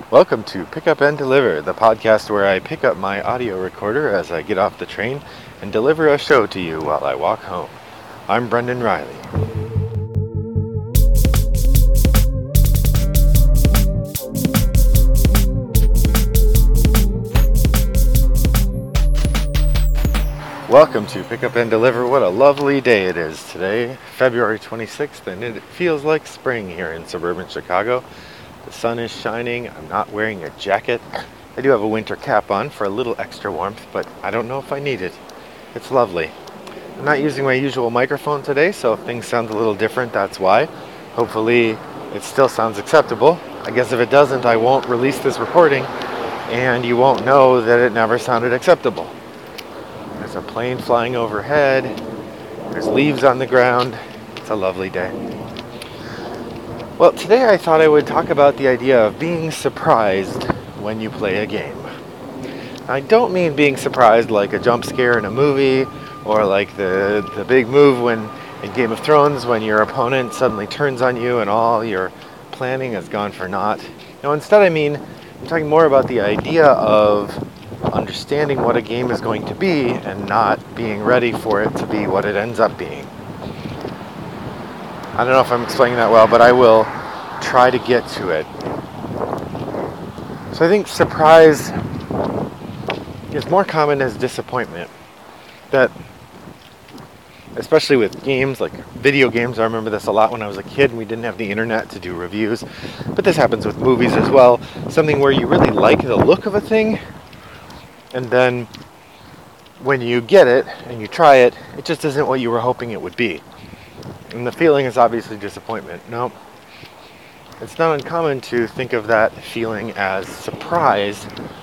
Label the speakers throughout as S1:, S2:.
S1: Welcome to Pick Up and Deliver, the podcast where I pick up my audio recorder as I get off the train and deliver a show to you while I walk home. I'm Brendan Riley. Welcome to Pick Up and Deliver. What a lovely day it is today, February 26th, and it feels like spring here in suburban Chicago. The sun is shining. I'm not wearing a jacket. I do have a winter cap on for a little extra warmth, but I don't know if I need it. It's lovely. I'm not using my usual microphone today, so if things sound a little different, that's why. Hopefully it still sounds acceptable. I guess if it doesn't, I won't release this recording, and you won't know that it never sounded acceptable. There's a plane flying overhead. There's leaves on the ground. It's a lovely day. Well, today I thought I would talk about the idea of being surprised when you play a game. I don't mean being surprised like a jump scare in a movie or like the big move in Game of Thrones when your opponent suddenly turns on you and all your planning has gone for naught. No, instead I'm talking more about the idea of understanding what a game is going to be and not being ready for it to be what it ends up being. I don't know if I'm explaining that well, but I will try to get to it. So I think surprise is more common as disappointment. That, especially with games, like video games, I remember this a lot when I was a kid and we didn't have the internet to do reviews. But this happens with movies as well. Something where you really like the look of a thing, and then when you get it and you try it, it just isn't what you were hoping it would be. And the feeling is obviously disappointment. No, it's not uncommon to think of that feeling as surprise.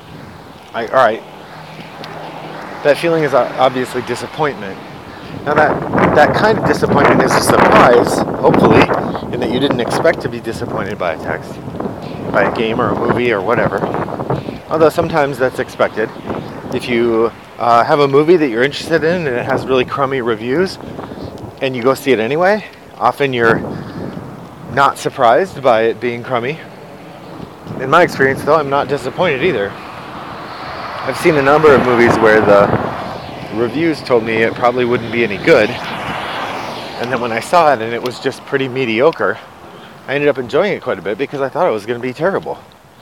S1: That feeling is obviously disappointment. Now that kind of disappointment is a surprise, hopefully, in that you didn't expect to be disappointed by a text, by a game or a movie or whatever. Although sometimes that's expected. If you have a movie that you're interested in and it has really crummy reviews, and you go see it anyway, often you're not surprised by it being crummy. In my experience, though, I'm not disappointed either. I've seen a number of movies where the reviews told me it probably wouldn't be any good, and then when I saw it and it was just pretty mediocre, I ended up enjoying it quite a bit because I thought it was going to be terrible.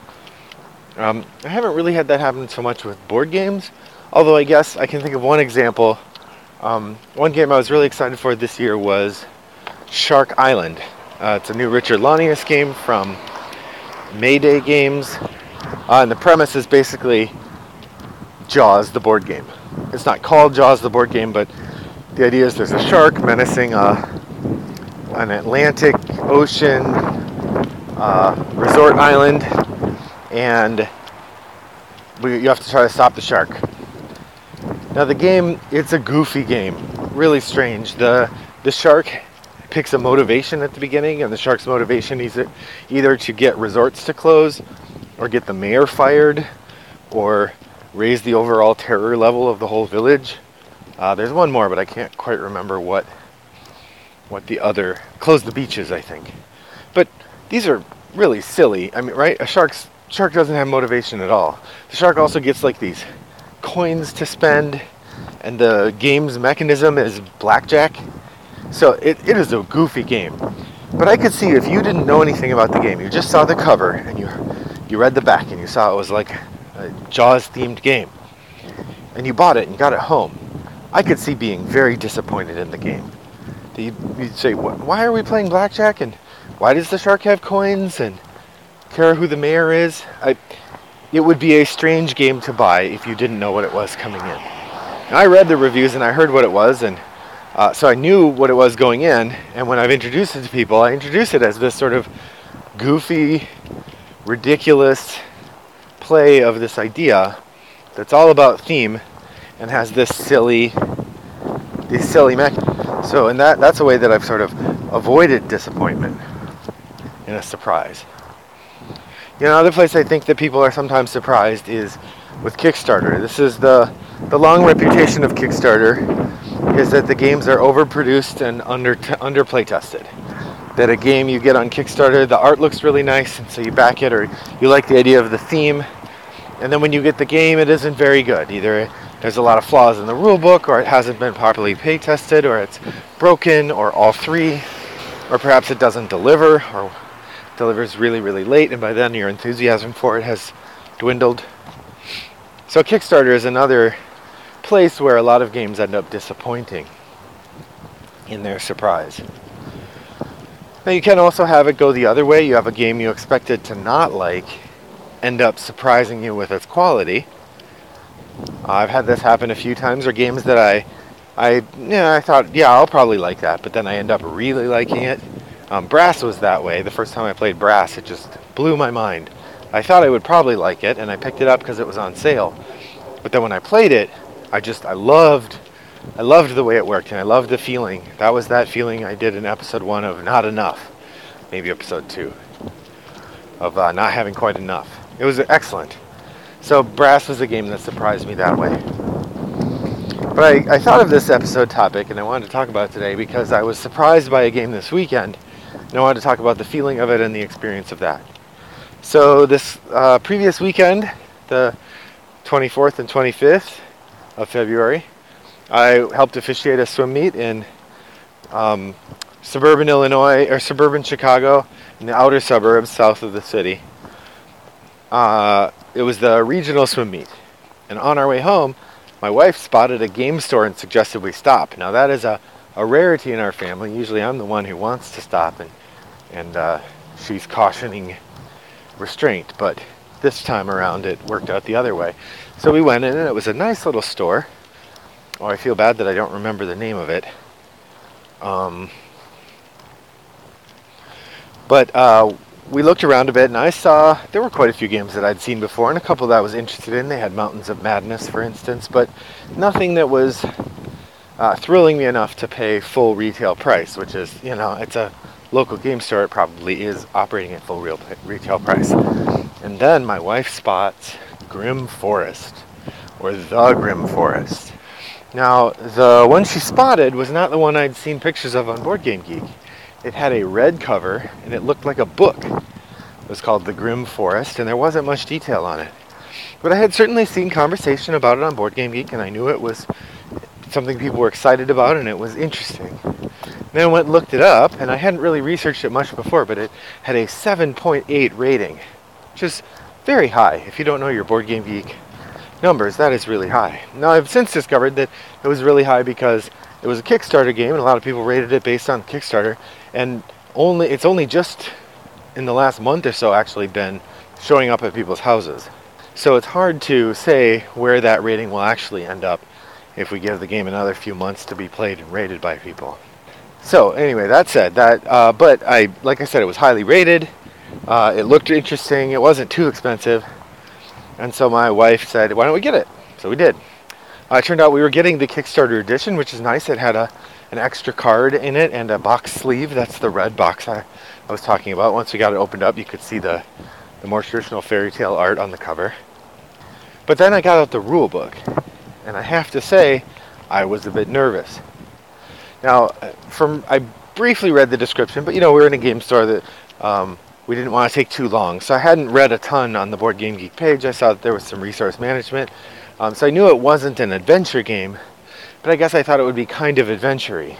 S1: I haven't really had that happen so much with board games, although I guess I can think of one example. One game I was really excited for this year was Shark Island. It's a new Richard Launius game from Mayday Games. And the premise is basically Jaws, the board game. It's not called Jaws, the board game, but the idea is there's a shark menacing an Atlantic Ocean resort island, and you have to try to stop the shark. Now the game, it's a goofy game, really strange. The shark picks a motivation at the beginning, and the shark's motivation is either to get resorts to close, or get the mayor fired, or raise the overall terror level of the whole village. There's one more, but I can't quite remember what the other, close the beaches, I think. But these are really silly. I mean, right? A shark doesn't have motivation at all. The shark also gets like these coins to spend, and the game's mechanism is blackjack. So it is a goofy game. But I could see if you didn't know anything about the game, you just saw the cover and you read the back and you saw it was like a Jaws themed game, and you bought it and got it home, I could see being very disappointed in the game. You'd say, why are we playing blackjack, and why does the shark have coins, and care who the mayor is? It would be a strange game to buy if you didn't know what it was coming in. Now, I read the reviews and I heard what it was, and so I knew what it was going in, and when I've introduced it to people, I introduce it as this sort of goofy, ridiculous play of this idea that's all about theme and has these silly mechanisms. So in that's a way that I've sort of avoided disappointment in a surprise. Another place I think that people are sometimes surprised is with Kickstarter. This is the long reputation of Kickstarter is that the games are overproduced and under play tested. that a game you get on Kickstarter, the art looks really nice, and so you back it, or you like the idea of the theme, and then when you get the game, it isn't very good. Either there's a lot of flaws in the rulebook, or it hasn't been properly play tested, or it's broken, or all three, or perhaps it doesn't deliver, or delivers really, really late, and by then your enthusiasm for it has dwindled. So Kickstarter is another place where a lot of games end up disappointing in their surprise. Now you can also have it go the other way. You have a game you expected to not like end up surprising you with its quality. I've had this happen a few times, or games that I thought, yeah, I'll probably like that, but then I end up really liking it. Brass was that way. The first time I played Brass, it just blew my mind. I thought I would probably like it, and I picked it up because it was on sale. But then when I played it, I loved the way it worked, and I loved the feeling. That was that feeling I did in episode 1 of Not Enough, maybe episode 2, of not having quite enough. It was excellent. So Brass was a game that surprised me that way. But I thought of this episode topic, and I wanted to talk about it today because I was surprised by a game this weekend, and I wanted to talk about the feeling of it and the experience of that. So this previous weekend, the 24th and 25th of February, I helped officiate a swim meet in suburban Illinois, or suburban Chicago, in the outer suburbs south of the city. It was the regional swim meet. And on our way home, my wife spotted a game store and suggested we stop. Now that is a rarity in our family. Usually I'm the one who wants to stop, and she's cautioning restraint. But this time around it worked out the other way. So we went in, and it was a nice little store. Oh, I feel bad that I don't remember the name of it. But we looked around a bit, and I saw there were quite a few games that I'd seen before, and a couple that I was interested in. They had Mountains of Madness, for instance, but nothing that was thrilling me enough to pay full retail price, which is, it's a local game store. It probably is operating at full retail price. And then my wife spots Grim Forest, or The Grim Forest. Now, the one she spotted was not the one I'd seen pictures of on Board Game Geek. It had a red cover, and it looked like a book. It was called The Grim Forest, and there wasn't much detail on it. But I had certainly seen conversation about it on Board Game Geek, and I knew it was something people were excited about, and it was interesting. Then I went and looked it up, and I hadn't really researched it much before, but it had a 7.8 rating, which is very high. If you don't know your Board Game Geek numbers, that is really high. Now, I've since discovered that it was really high because it was a Kickstarter game, and a lot of people rated it based on Kickstarter, and it's only just in the last month or so actually been showing up at people's houses. So it's hard to say where that rating will actually end up if we give the game another few months to be played and rated by people. So anyway, that said, but like I said, it was highly rated. It looked interesting. It wasn't too expensive. And so my wife said, why don't we get it? So we did. It turned out we were getting the Kickstarter edition, which is nice. It had an extra card in it and a box sleeve. That's the red box I was talking about. Once we got it opened up, you could see the more traditional fairy tale art on the cover. But then I got out the rule book, and I have to say, I was a bit nervous. Now, I briefly read the description, but we were in a game store that we didn't want to take too long. So I hadn't read a ton on the Board Game Geek page. I saw that there was some resource management. So I knew it wasn't an adventure game, but I guess I thought it would be kind of adventure-y.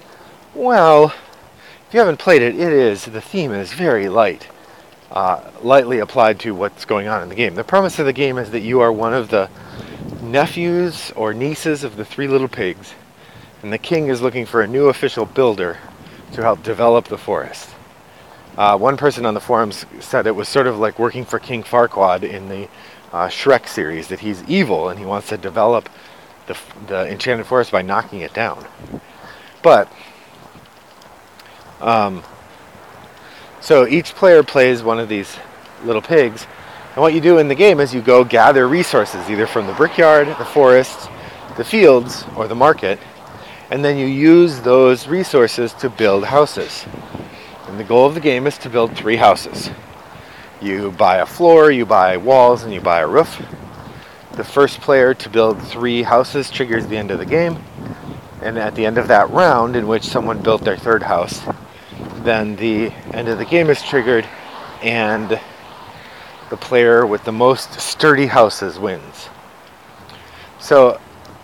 S1: Well, if you haven't played it, the theme is very light. Lightly applied to what's going on in the game. The premise of the game is that you are one of the nephews or nieces of the Three Little Pigs, and the king is looking for a new official builder to help develop the forest. One person on the forums said it was sort of like working for King Farquaad in the Shrek series, that he's evil and he wants to develop the Enchanted Forest by knocking it down. But so each player plays one of these little pigs, and what you do in the game is you go gather resources, either from the brickyard, the forest, the fields, or the market, and then you use those resources to build houses. And the goal of the game is to build 3 houses. You buy a floor, you buy walls, and you buy a roof. The first player to build 3 houses triggers the end of the game, and at the end of that round, in which someone built their 3rd house, then the end of the game is triggered, and the player with the most sturdy houses wins. So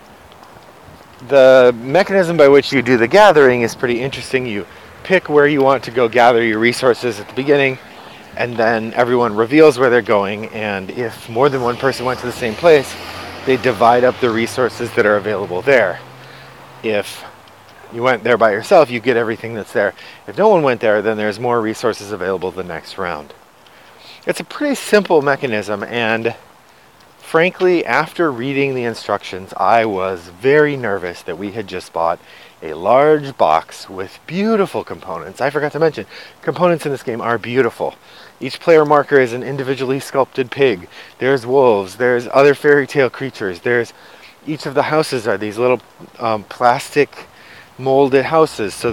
S1: the mechanism by which you do the gathering is pretty interesting. You pick where you want to go gather your resources at the beginning, and then everyone reveals where they're going, and if more than one person went to the same place, they divide up the resources that are available there. If you went there by yourself, you get everything that's there. If no one went there, then there's more resources available the next round. It's a pretty simple mechanism, and frankly, after reading the instructions, I was very nervous that we had just bought a large box with beautiful components. I forgot to mention, components in this game are beautiful. Each player marker is an individually sculpted pig. There's wolves, there's other fairy tale creatures, each of the houses are these little plastic molded houses. So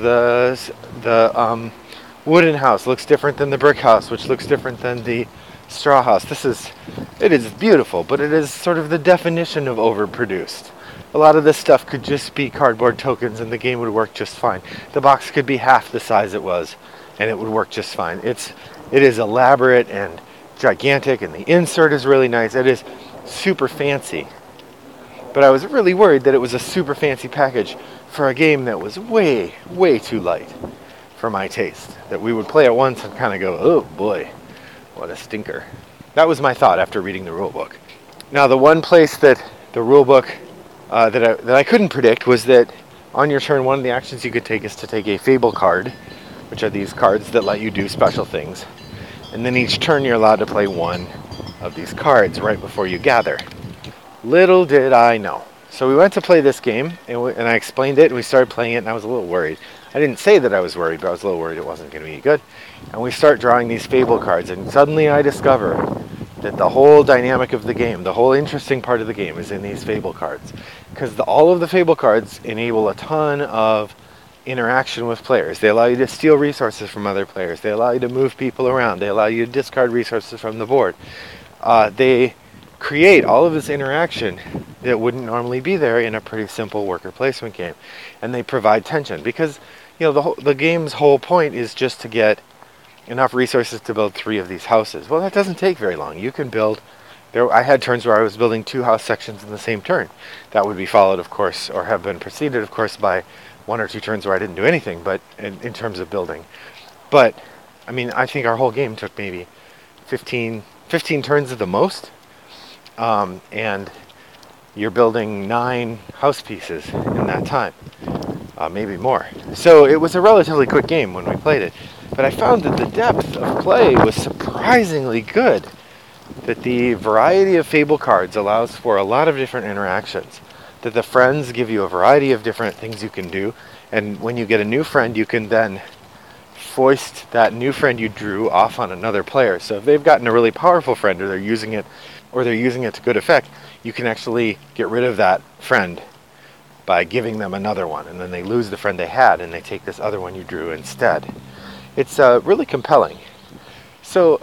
S1: the wooden house looks different than the brick house, which looks different than the straw house. It is beautiful, but it is sort of the definition of overproduced. A lot of this stuff could just be cardboard tokens and the game would work just fine. The box could be half the size it was and it would work just fine. It is elaborate and gigantic, and the insert is really nice. It is super fancy. But I was really worried that it was a super fancy package for a game that was way, way too light for my taste. That we would play it once and kind of go, oh boy, what a stinker. That was my thought after reading the rulebook. Now, the one place that the rulebook that I couldn't predict was that on your turn, one of the actions you could take is to take a Fable card, which are these cards that let you do special things. And then each turn you're allowed to play one of these cards right before you gather. Little did I know. So we went to play this game, and I explained it, and we started playing it, and I was a little worried. I didn't say that I was worried, but I was a little worried it wasn't going to be good. And we start drawing these Fable cards, and suddenly I discover that the whole dynamic of the game, the whole interesting part of the game is in these Fable cards. Because all of the Fable cards enable a ton of interaction with players. They allow you to steal resources from other players. They allow you to move people around. They allow you to discard resources from the board. They create all of this interaction that wouldn't normally be there in a pretty simple worker placement game. And they provide tension because, the game's whole point is just to get enough resources to build 3 of these houses. Well, that doesn't take very long. You can build... I had turns where I was building 2 house sections in the same turn. That would be followed, of course, or have been preceded, of course, by 1 or 2 turns where I didn't do anything, but in terms of building. But, I think our whole game took maybe 15 turns at the most. And you're building 9 house pieces in that time. Maybe more. So it was a relatively quick game when we played it. But I found that the depth of play was surprisingly good. That the variety of Fable cards allows for a lot of different interactions. That the friends give you a variety of different things you can do. And when you get a new friend, you can then foist that new friend you drew off on another player. So if they've gotten a really powerful friend, or they're using it to good effect, you can actually get rid of that friend by giving them another one, and then they lose the friend they had and they take this other one you drew instead. It's really compelling. So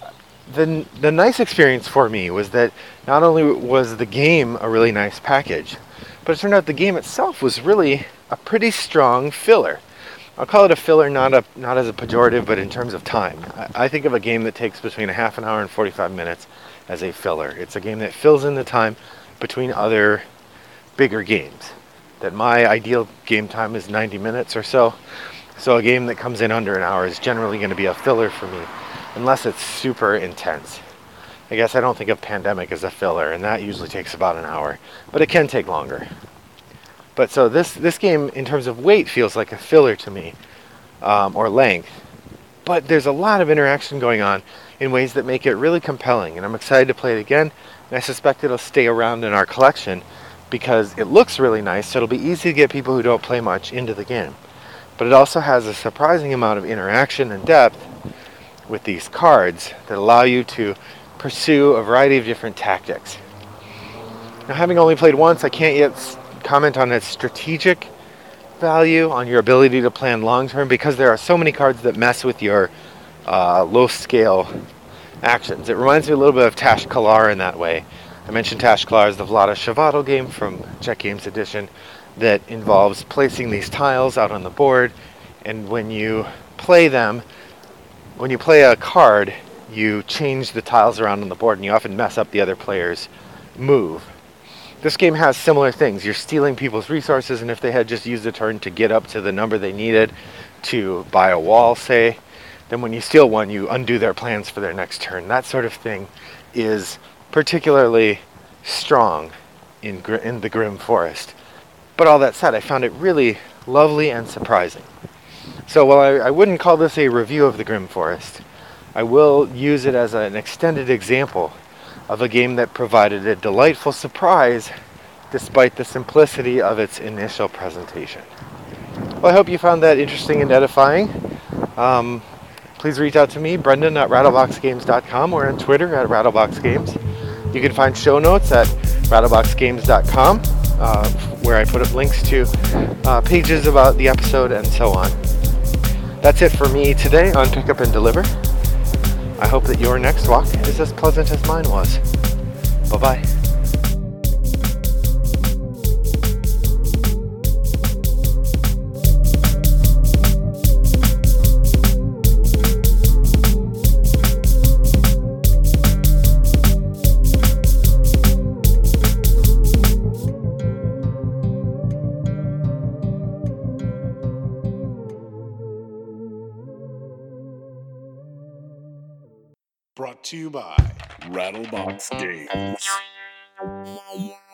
S1: the nice experience for me was that not only was the game a really nice package, but it turned out the game itself was really a pretty strong filler. I'll call it a filler, not as a pejorative, but in terms of time. I think of a game that takes between a half an hour and 45 minutes as a filler. It's a game that fills in the time between other bigger games. That my ideal game time is 90 minutes or so. So a game that comes in under an hour is generally going to be a filler for me, unless it's super intense. I guess I don't think of Pandemic as a filler, and that usually takes about an hour, but it can take longer. But so this game, in terms of weight, feels like a filler to me, or length. But there's a lot of interaction going on in ways that make it really compelling, and I'm excited to play it again, and I suspect it'll stay around in our collection because it looks really nice, so it'll be easy to get people who don't play much into the game. But it also has a surprising amount of interaction and depth with these cards that allow you to pursue a variety of different tactics. Now, having only played once, I can't yet comment on its strategic value, on your ability to plan long-term, because there are so many cards that mess with your low-scale actions. It reminds me a little bit of Tash Kalar in that way. I mentioned Tash Kalar is the Vlaada Chvátil game from Czech Games Edition that involves placing these tiles out on the board, and when you play them, when you play a card, you change the tiles around on the board, and you often mess up the other player's move. This game has similar things. You're stealing people's resources, and if they had just used a turn to get up to the number they needed to buy a wall, say, then when you steal one, you undo their plans for their next turn. That sort of thing is particularly strong in the Grim Forest. But all that said, I found it really lovely and surprising. So while I wouldn't call this a review of the Grim Forest, I will use it as an extended example of a game that provided a delightful surprise despite the simplicity of its initial presentation. Well, I hope you found that interesting and edifying. Please reach out to me, Brendan at rattleboxgames.com, or on Twitter at rattleboxgames. You can find show notes at rattleboxgames.com, where I put up links to pages about the episode and so on. That's it for me today on Pick Up and Deliver. I hope that your next walk is as pleasant as mine was. Bye-bye.
S2: Brought to you by Rattlebox Games.